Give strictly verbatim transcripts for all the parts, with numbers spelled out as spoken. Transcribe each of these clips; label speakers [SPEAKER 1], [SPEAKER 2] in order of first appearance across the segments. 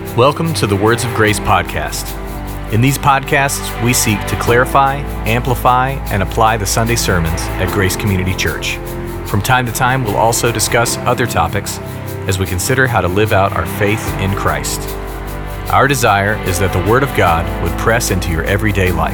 [SPEAKER 1] Welcome to the Words of Grace podcast. In these podcasts, we seek to clarify, amplify, and apply the Sunday sermons at Grace Community Church. From time to time, we'll also discuss other topics as we consider how to live out our faith in Christ. Our desire is that the Word of God would press into your everyday life.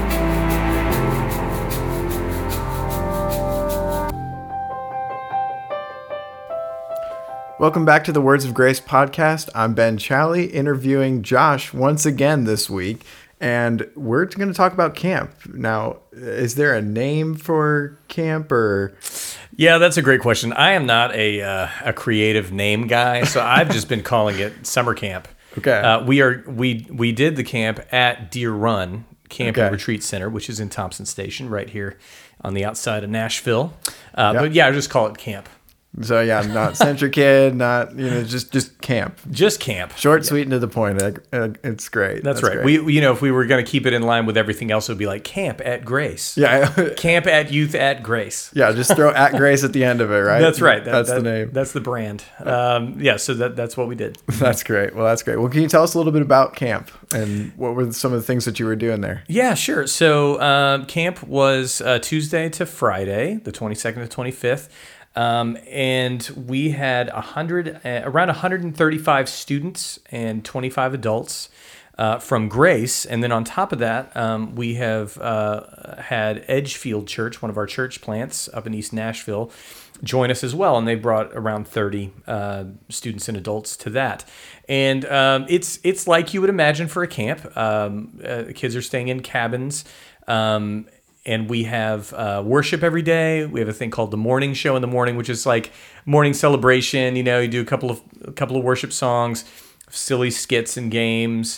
[SPEAKER 2] Welcome back to the Words of Grace podcast. I'm Ben Challey, interviewing Josh once again this week, and we're going to talk about camp. Now, is there a name for camp or?
[SPEAKER 3] Yeah, that's a great question. I am not a uh, a creative name guy, so I've just been calling it summer camp.
[SPEAKER 2] Okay.
[SPEAKER 3] Uh, we are we we did the camp at Deer Run Camp
[SPEAKER 2] Okay.
[SPEAKER 3] and Retreat Center, which is in Thompson Station, right here on the outside of Nashville. Uh,
[SPEAKER 2] Yep.
[SPEAKER 3] But yeah, I just call it camp.
[SPEAKER 2] So yeah, not Century Kid, not, you know, just just camp.
[SPEAKER 3] Just camp.
[SPEAKER 2] Short, sweet, and to the point. Uh, uh, It's great.
[SPEAKER 3] That's, right.
[SPEAKER 2] great.
[SPEAKER 3] We, we- you know, if we were going to keep it in line with everything else, it would be like camp at Grace.
[SPEAKER 2] Yeah,
[SPEAKER 3] Camp at Youth at Grace.
[SPEAKER 2] yeah. Just throw at Grace at the end of it, right?
[SPEAKER 3] That's right. That-
[SPEAKER 2] that's
[SPEAKER 3] that-
[SPEAKER 2] the name.
[SPEAKER 3] That's the brand. Um, yeah, so that that's what we did.
[SPEAKER 2] That's great. Well, that's great. Well, can you tell us a little bit about camp and what were some of the things that you were doing there?
[SPEAKER 3] Yeah, sure. So um, camp was uh, Tuesday to Friday, the twenty-second to twenty-fifth. Um, and we had a hundred, uh, around one hundred thirty-five students and twenty-five adults uh, from Grace. And then on top of that, um, we have uh, had Edgefield Church, one of our church plants up in East Nashville, join us as well. And they brought around thirty uh, students and adults to that. And um, it's it's like you would imagine for a camp. Um, uh, kids are staying in cabins. Um, And we have uh, worship every day. We have a thing called the morning show in the morning, which is like morning celebration. You know, you do a couple of a couple of worship songs, silly skits and games,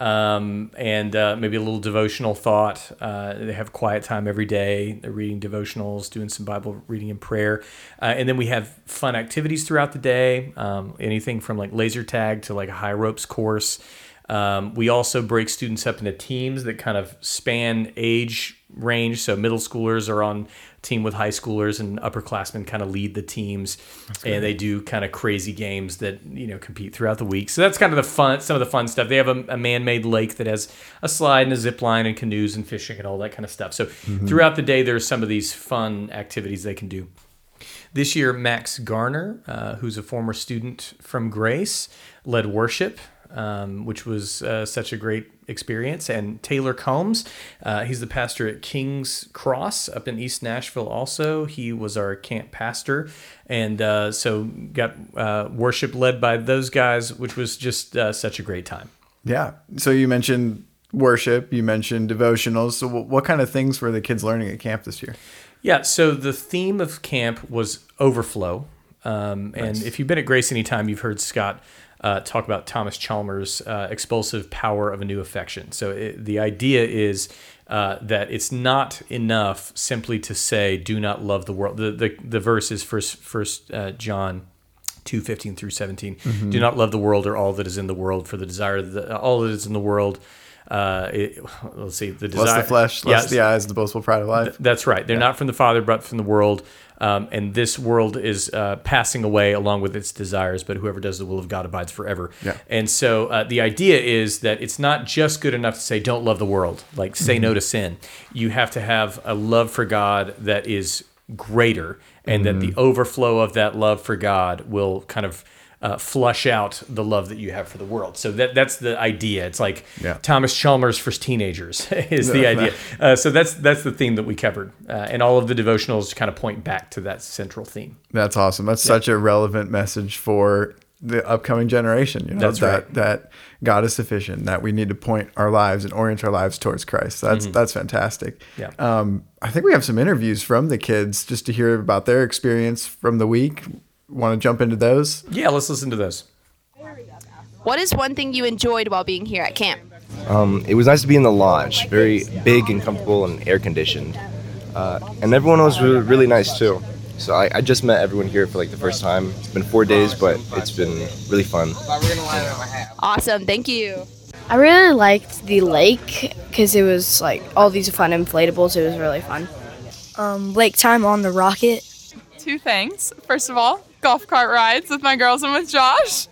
[SPEAKER 3] um, and uh, maybe a little devotional thought. Uh, they have quiet time every day. They're reading devotionals, doing some Bible reading and prayer, uh, and then we have fun activities throughout the day. Um, anything from like laser tag to like a high ropes course. Um, we also break students up into teams that kind of span age range. So middle schoolers are on team with high schoolers, and upperclassmen kind of lead the teams. And they do kind of crazy games that, you know, compete throughout the week. So that's kind of the fun, some of the fun stuff. They have a, a man-made lake that has a slide and a zip line and canoes and fishing and all that kind of stuff. So throughout the day, there's some of these fun activities they can do. This year, Max Garner, uh, who's a former student from Grace, led worship. Um, which was uh, such a great experience. And Taylor Combs, uh, he's the pastor at King's Cross up in East Nashville also. He was our camp pastor. And uh, so got uh, worship led by those guys, which was just uh, such a great time.
[SPEAKER 2] Yeah. So you mentioned worship, you mentioned devotionals. So wh- what kind of things were the kids learning at camp this year?
[SPEAKER 3] Yeah, so the theme of camp was overflow. Um, and
[SPEAKER 2] Nice.
[SPEAKER 3] if you've been at Grace anytime, you've heard Scott Uh, talk about Thomas Chalmers' uh, expulsive power of a new affection. So it, the idea is uh, that it's not enough simply to say, "Do not love the world." The the, the verse is first First uh, John two fifteen through seventeen.
[SPEAKER 2] Mm-hmm.
[SPEAKER 3] Do not love the world or all that is in the world, for the desire of the, all that is in the world. Uh, it, let's see, the desire,
[SPEAKER 2] Lust the flesh, lust
[SPEAKER 3] Yes.
[SPEAKER 2] the eyes, the boastful pride of life.
[SPEAKER 3] That's right. They're not from the Father, but from the world. Um, and this world is uh, passing away along with its desires, but whoever does the will of God abides forever.
[SPEAKER 2] Yeah.
[SPEAKER 3] And so uh, the idea is that it's not just good enough to say, don't love the world, like say no to sin. You have to have a love for God that is greater, and that the overflow of that love for God will kind of Uh, flush out the love that you have for the world. So that that's the idea. It's like
[SPEAKER 2] Yeah.
[SPEAKER 3] Thomas Chalmers for teenagers is the idea. Uh, so that's that's the theme that we covered, uh, and all of the devotionals kind of point back to that central theme.
[SPEAKER 2] That's awesome. That's such a relevant message for the upcoming generation. You know,
[SPEAKER 3] That's
[SPEAKER 2] that,
[SPEAKER 3] right.
[SPEAKER 2] that God is sufficient, that we need to point our lives and orient our lives towards Christ. That's that's fantastic.
[SPEAKER 3] Yeah.
[SPEAKER 2] Um, I think we have some interviews from the kids just to hear about their experience from the week. Want to jump into those?
[SPEAKER 3] Yeah, let's listen to those.
[SPEAKER 4] What is one thing you enjoyed while being here at camp?
[SPEAKER 5] Um, it was nice to be in the lodge, very big and comfortable and air conditioned, uh, and everyone was really, really nice too. So I, I just met everyone here for like the first time. It's been four days, but it's been really fun.
[SPEAKER 4] Awesome, thank you.
[SPEAKER 6] I really liked the lake because it was like all these fun inflatables. It was really fun. Um, lake time on the rocket.
[SPEAKER 7] Two things. First of all, golf cart rides with my girls and with Josh.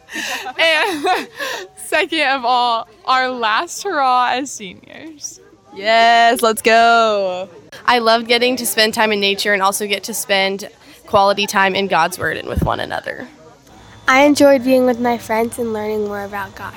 [SPEAKER 7] And second of all, our last hurrah as seniors.
[SPEAKER 4] Yes, let's go. I loved getting to spend time in nature and also get to spend quality time in God's Word and with one another.
[SPEAKER 6] I enjoyed being with my friends and learning more about God.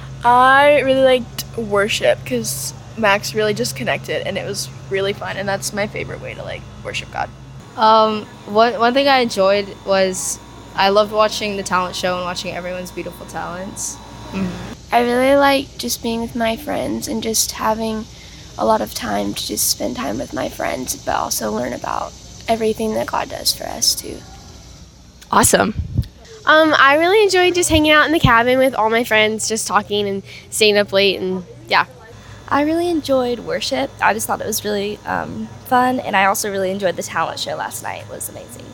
[SPEAKER 8] I really liked worship because Max really just connected and it was really fun, and that's my favorite way to like worship God.
[SPEAKER 9] Um, one, one thing I enjoyed was I loved watching the talent show and watching everyone's beautiful talents.
[SPEAKER 10] Mm-hmm. I really like just being with my friends and just having a lot of time to just spend time with my friends, but also learn about everything that God does for us too.
[SPEAKER 4] Awesome.
[SPEAKER 6] Um, I really enjoyed just hanging out in the cabin with all my friends, just talking and staying up late, and yeah.
[SPEAKER 11] I really enjoyed worship. I just thought it was really um, fun, and I also really enjoyed the talent show last night. It was amazing.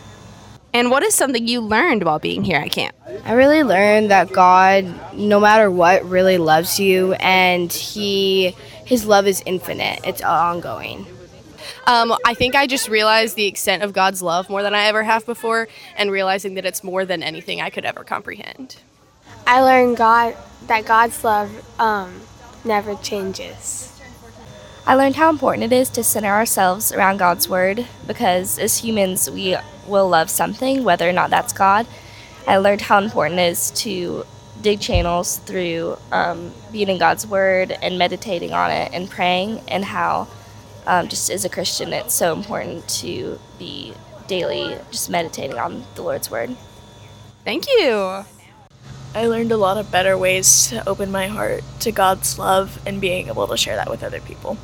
[SPEAKER 4] And what is something you learned while being here at camp?
[SPEAKER 6] I really learned that God, no matter what, really loves you, and he his love is infinite. It's ongoing.
[SPEAKER 4] Um, I think I just realized the extent of God's love more than I ever have before, and realizing that it's more than anything I could ever comprehend.
[SPEAKER 6] I learned God that God's love um, never changes.
[SPEAKER 11] I learned how important it is to center ourselves around God's Word, because as humans we will love something, whether or not that's God. I learned how important it is to dig channels through um, being in God's Word and meditating on it and praying, and how um, just as a Christian it's so important to be daily just meditating on the Lord's Word.
[SPEAKER 4] Thank you.
[SPEAKER 8] I learned a lot of better ways to open my heart to God's love and being able to share that with other people.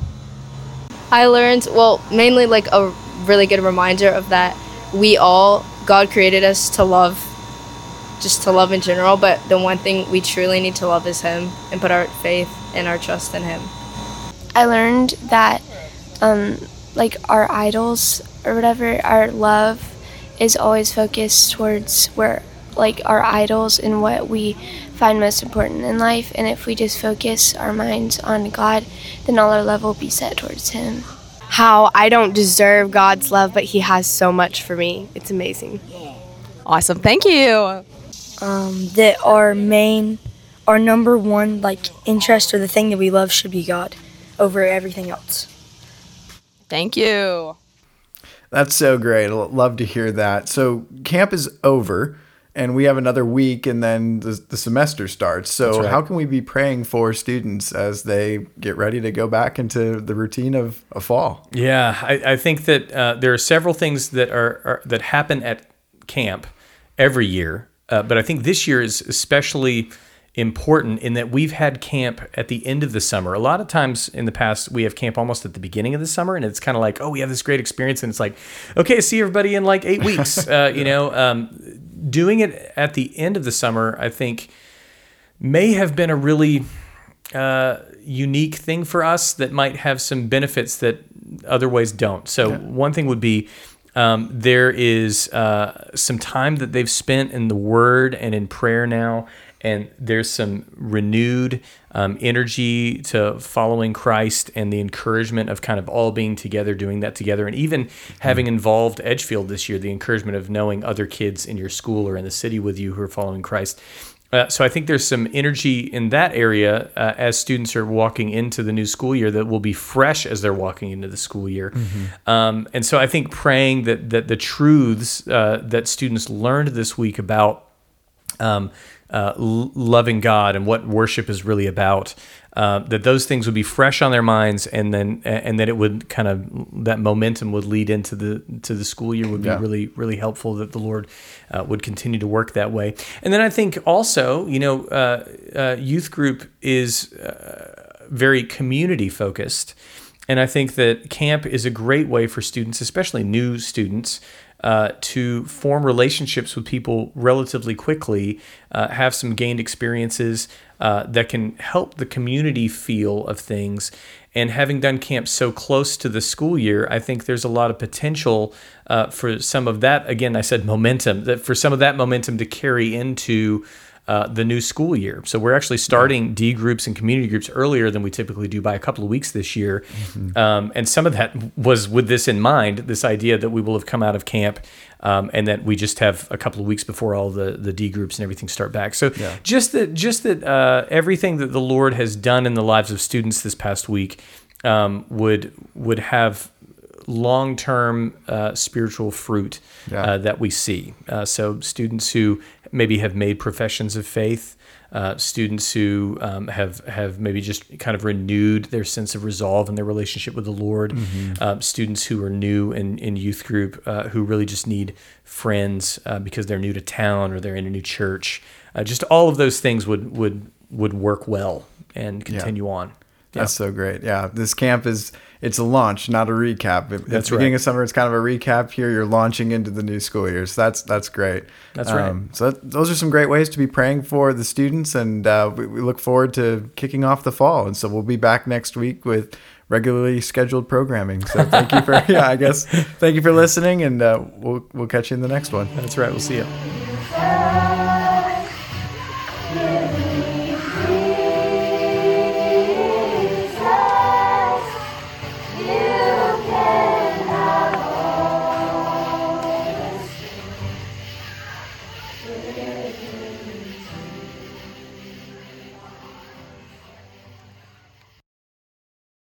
[SPEAKER 9] I learned, well, mainly like a really good reminder of that we all, God created us to love, just to love in general, but the one thing we truly need to love is Him and put our faith and our trust in Him.
[SPEAKER 10] I learned that um, like our idols or whatever, our love is always focused towards where like our idols and what we find most important in life, and if we just focus our minds on God, then all our love will be set towards Him.
[SPEAKER 6] How I don't deserve God's love, but He has so much for me. It's amazing.
[SPEAKER 4] Awesome. Thank you.
[SPEAKER 12] Um, that our main, our number one like interest or the thing that we love should be God over everything else.
[SPEAKER 4] Thank you.
[SPEAKER 2] That's so great. Love to hear that. So camp is over, and we have another week, and then the, the semester starts. So right. How can we be praying for students as they get ready to go back into the routine of a fall?
[SPEAKER 3] Yeah, I, I think that uh, there are several things that are, are that happen at camp every year, uh, but I think this year is especially important in that we've had camp at the end of the summer. A lot of times in the past, we have camp almost at the beginning of the summer, and it's kind of like, oh, we have this great experience, and it's like, okay, see everybody in like eight weeks. uh, you know, um, doing it at the end of the summer, I think, may have been a really uh, unique thing for us that might have some benefits that otherwise don't. So yeah. One thing would be um, there is uh, some time that they've spent in the Word and in prayer now, and there's some renewed um, energy to following Christ and the encouragement of kind of all being together, doing that together, and even having involved Edgefield this year, the encouragement of knowing other kids in your school or in the city with you who are following Christ. Uh, so I think there's some energy in that area uh, as students are walking into the new school year that will be fresh as they're walking into the school year. Mm-hmm. Um, and so I think praying that, that the truths uh, that students learned this week about um, Uh, l- loving God and what worship is really about, uh, that those things would be fresh on their minds, and then and that it would kind of, that momentum would lead into the to the school year would be yeah. really really helpful, that the Lord uh, would continue to work that way. And then I think also, you know, uh, uh, youth group is uh, very community focused, and I think that camp is a great way for students, especially new students, Uh, to form relationships with people relatively quickly, uh, have some gained experiences uh, that can help the community feel of things. And having done camp so close to the school year, I think there's a lot of potential uh, for some of that, again, I said momentum, that for some of that momentum to carry into uh, the new school year. So we're actually starting D groups and community groups earlier than we typically do by a couple of weeks this year. Mm-hmm. Um, and some of that was with this in mind, this idea that we will have come out of camp um, and that we just have a couple of weeks before all the, the D groups and everything start back. So yeah. just that, just that uh, everything that the Lord has done in the lives of students this past week um, would would have long-term uh, spiritual fruit yeah. uh, that we see. Uh, so students who maybe have made professions of faith, uh, students who um, have have maybe just kind of renewed their sense of resolve in their relationship with the Lord, mm-hmm. uh, students who are new in, in youth group uh, who really just need friends uh, because they're new to town or they're in a new church. Uh, just all of those things would would would work well and continue yeah. on.
[SPEAKER 2] That's yeah. so great. Yeah, this camp is, it's a launch, not a recap. At
[SPEAKER 3] that's
[SPEAKER 2] the beginning
[SPEAKER 3] right.
[SPEAKER 2] of summer, it's kind of a recap. Here, you're launching into the new school year. So that's that's great.
[SPEAKER 3] That's
[SPEAKER 2] um,
[SPEAKER 3] right.
[SPEAKER 2] So that, those are some great ways to be praying for the students, and uh, we, we look forward to kicking off the fall. And so we'll be back next week with regularly scheduled programming. So thank you for, yeah, I guess, thank you for listening, and uh, we'll we'll catch you in the next one.
[SPEAKER 3] That's right. We'll see you.